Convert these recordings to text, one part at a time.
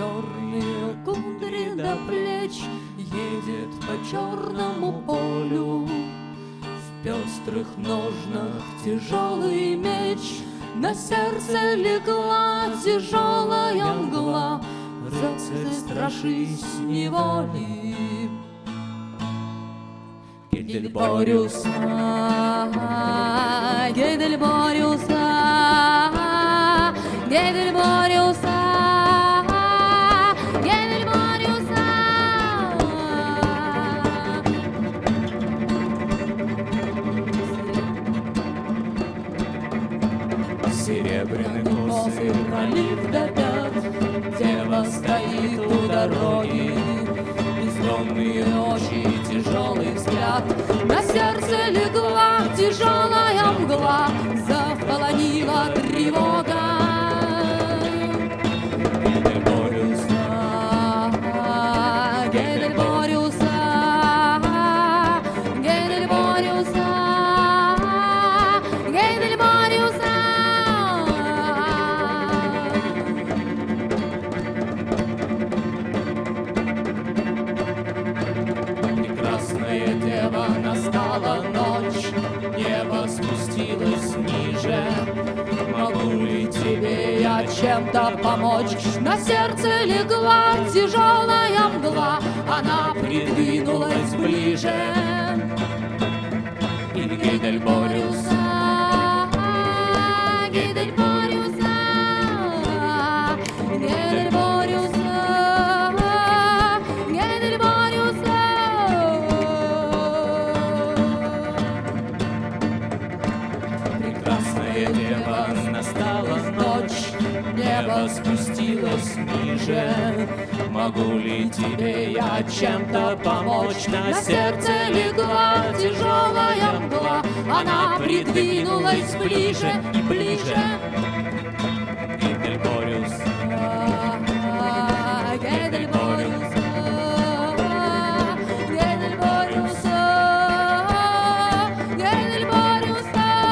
черные кудри до плеч, едет по черному полю. В пестрых ножнах тяжелый меч, на сердце легла тяжелая мгла. Рыцарь, страшись неволи. Гейдельбориус, Гейдельбориус, Гейдельбориус, Гейдельбориус. Серебряный косы пролив до пят, дева стоит у дороги, бездонные очи, тяжелый взгляд. На сердце легла тяжелая мгла, заполонила тревога. Гейдельбориус, Гейдельбориус, Гейдельбориус, Гейдельбориус. прекрасная дева, настала ночь, небо спустилось ниже. Могу ли тебе я Чем-то помочь? На сердце легла тяжелая мгла, она придвинулась ближе. и Гейдельбориус, Гейдельбориус, Гейдельбориус, Гейдельбориус. прекрасная дева, настала ночь, небо спустилось ниже. Могу ли тебе я чем-то помочь? На сердце легла тяжелая мгла, она придвинулась ближе и ближе. Гейдельбориус, Гейдельбориус, Гейдельбориус, Гейдельбориус.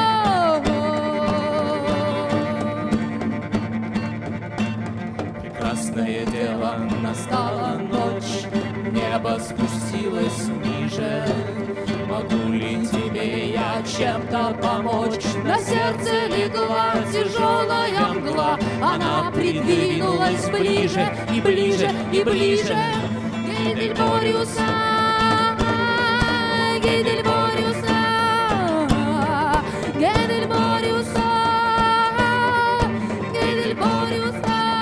прекрасное дело, настала ночь, небо спустилось ниже. Могу ли тебе я чем-то помочь? На сердце легла тяжелая мгла, она придвинулась ближе и ближе и ближе. Гейдельбориус, Гейдельбориус, Гейдельбориус, Гейдельбориус.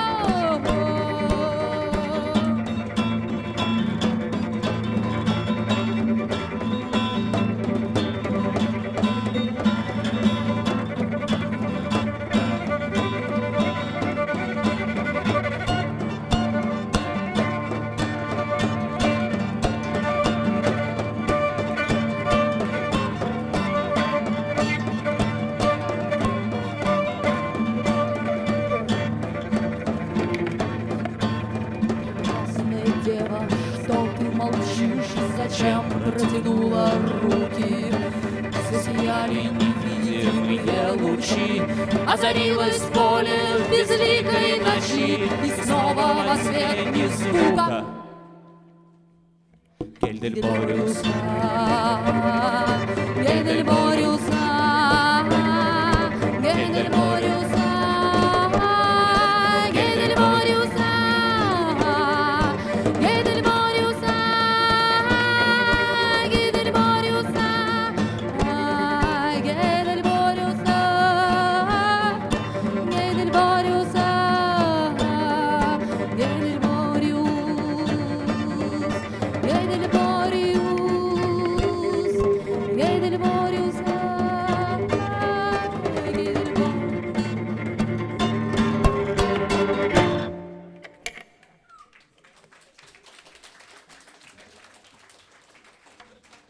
Красная дева, что ты молчишь? Зачем протянула руки? Засияли невидимые лучи, озарилось поле в безликой ночи, и снова во свет ни звука. Гейдельбориус, Гейдельбориус, Гейдельбориус.